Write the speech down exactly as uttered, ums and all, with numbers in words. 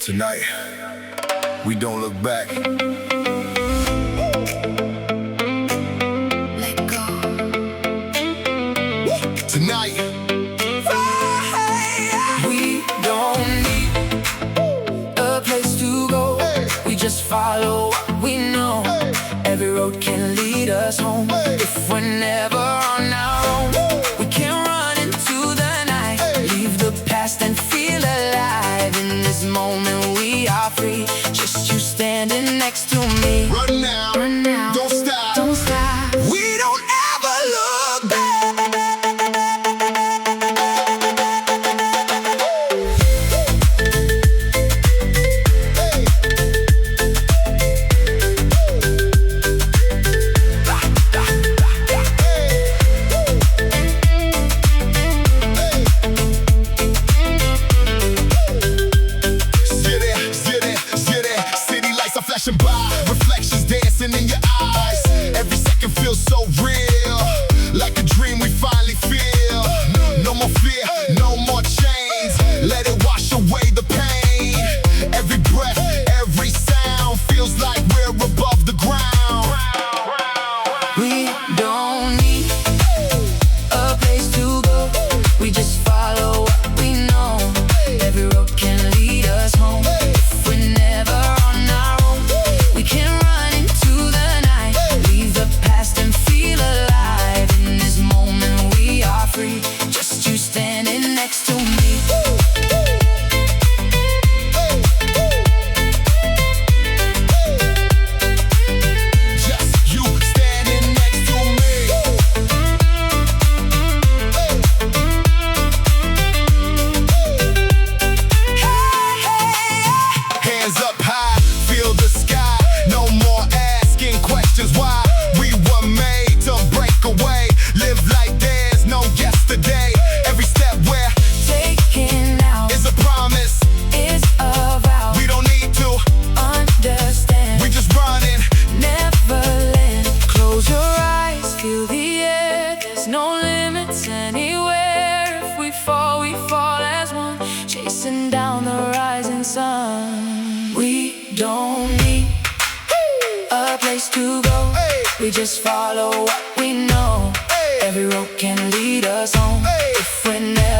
Tonight, we don't look back. Let go. Tonight, We don't need a place to go. We just follow what we know. Every road can lead us home. If we're never on our own, we can run into the night. Leave the past and feel alive. In this moment we are free. Just you standing next to me. run now, Run now. don't stop. Don't stop. We don't ever look back. Flashing by, reflections dancing in your eyes. Every second feels so real, like a dream we finally feel. No more fear, no more chains. Let it wash away the pain. Every breath, every sound feels like we're above the ground. We don't need a place to go. We just follow what we know. Every road can lead us home. If we're never on our own, we can run into the night. Leave the past and feel alive. In this moment we are free. Just you standing next to me. Just you standing next to me. Hands up high, feel the sky. No more asking questions why. We were made to break away. Live like there's no yesterday. Every step we're Taking out is a promise. is a vow. We don't need to, Understand. we just running. Neverland. Close your eyes, feel the air. There's no limits anywhere. If we fall, we fall as one, chasing down the rising sun. We don't need a place to go. Hey. We just follow what we know. Hey. Every road can lead us home. Hey. If we're never